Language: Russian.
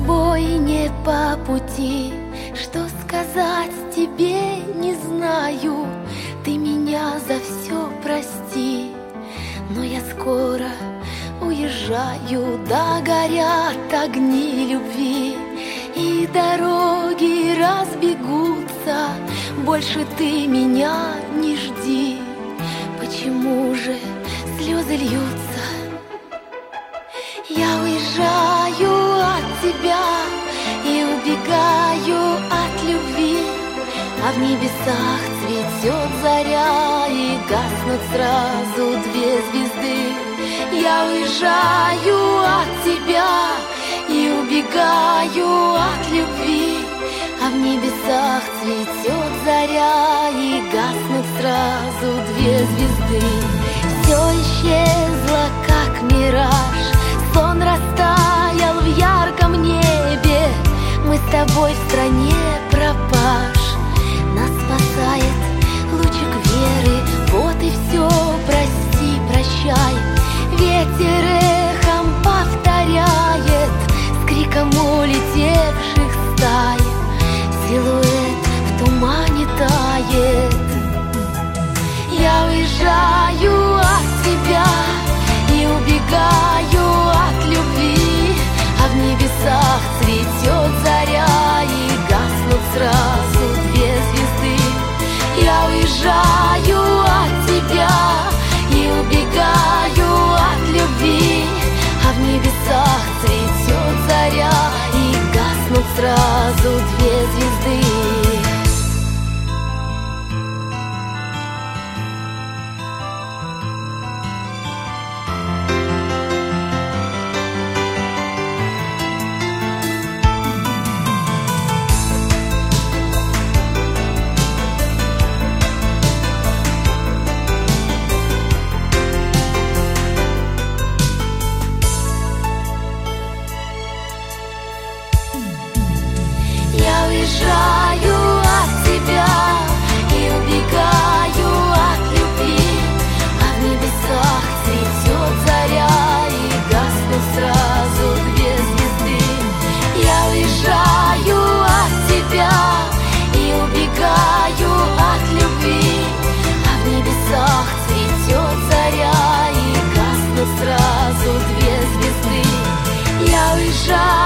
тобой не по пути. Что сказать тебе не знаю. Ты меня за все прости. Но я скоро уезжаю, да горят огни любви, и дороги разбегутся. Больше ты меня не жди. Почему же слезы льются? Я уезжаю от тебя и убегаю от любви, а в небесах цветет заря и гаснут сразу две звезды. Я уезжаю от тебя и убегаю от любви, а в небесах цветет заря и гаснут сразу две звезды. Все исчезло, как мираж, сон растаял в ярком небе. Мы с тобой в стране пропаж, нас спасает лучик веры. Вот и все, прости, прощай. Ветер эхом повторяет с криком улетевших стай. Силуэт в тумане тает. Я уезжаю от тебя и убегаю от любви, а в небесах цветет заря и гаснут сразу две звезды. Я уезжаю от тебя и убегаю от любви, а в небесах цветет заря и гаснут сразу две звезды. Уезжаю от тебя и убегаю от любви, а в небесах цветет заря и гаснут сразу две звезды. Я уезжаю от тебя и убегаю от любви, а в небесах цветет заря и гаснут сразу две звезды. Я уезжаю